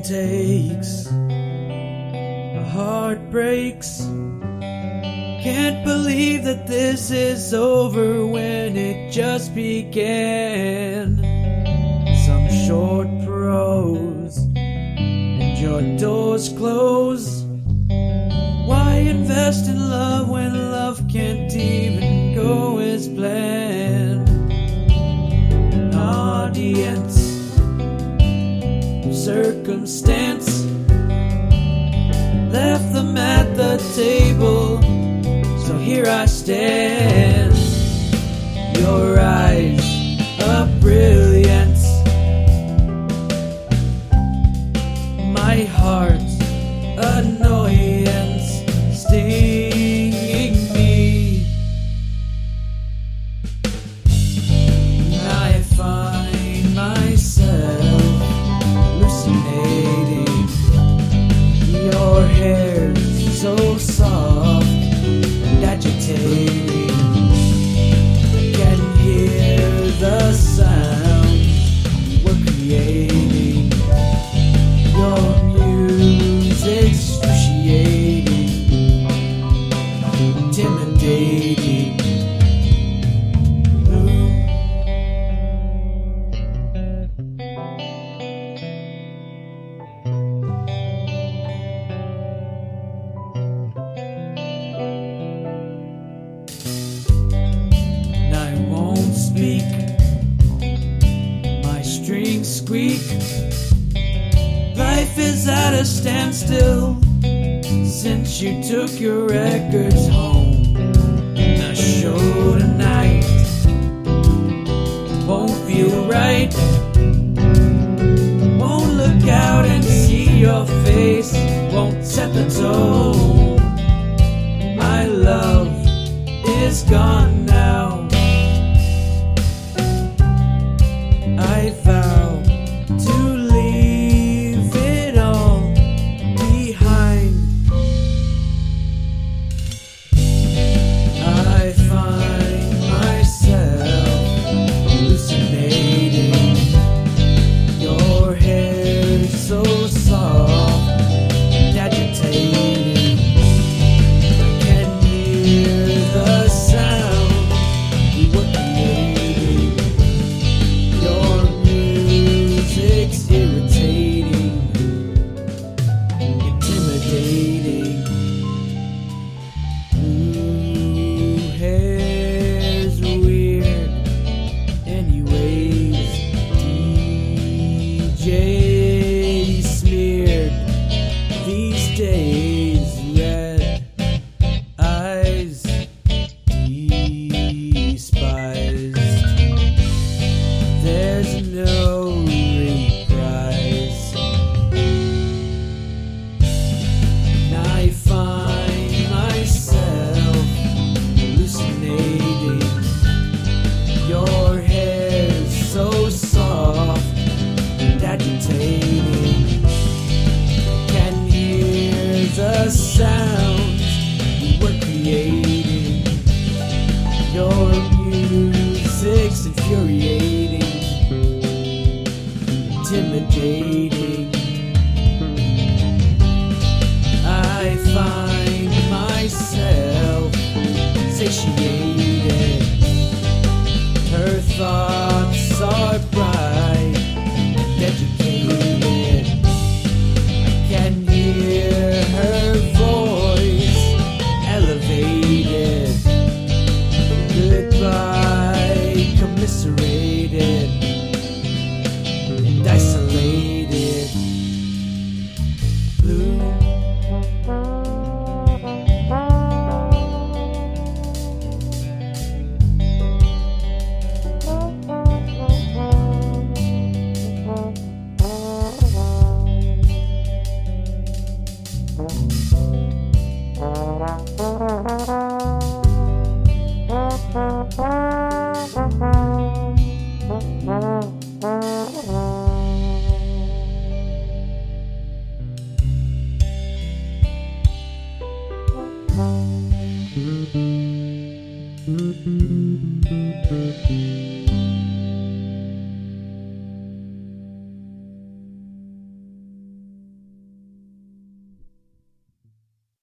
takes, my heart breaks. Can't believe that this is over when it just began. Some short prose and your doors close. Why invest in love when love can't even go as planned? An audience, circumstance left them at the table, so here I stand. Your eyes, a brilliance, my heart, annoyance, stinging me. I find myself hallucinating. Your hair's so soft and agitating. I can hear the sound we're creating. Your music's excruciating, intimidating. Speak, my strings squeak. Life is at a standstill since you took your records home. A show tonight won't feel right. Won't look out and see your face. Won't set the tone. My love is gone now. I vow to leave it all behind. I find myself hallucinating. Your hair's so soft and agitating. I can hear the sound we were creating. Your music's irritating, intimidating. Blue hair's weird. Anyways, DJ smeared these days. Red eyes despised. There's no reprise. And I find myself hallucinating. Your hair's so soft and agitating. Can hear the sounds we were creating. Your music's infuriating, intimidating. I find myself satiated. Her thoughts are bright and educated. I can hear her voice elevated. Goodbye, commiserated and isolated. Blue. Mm-hmm.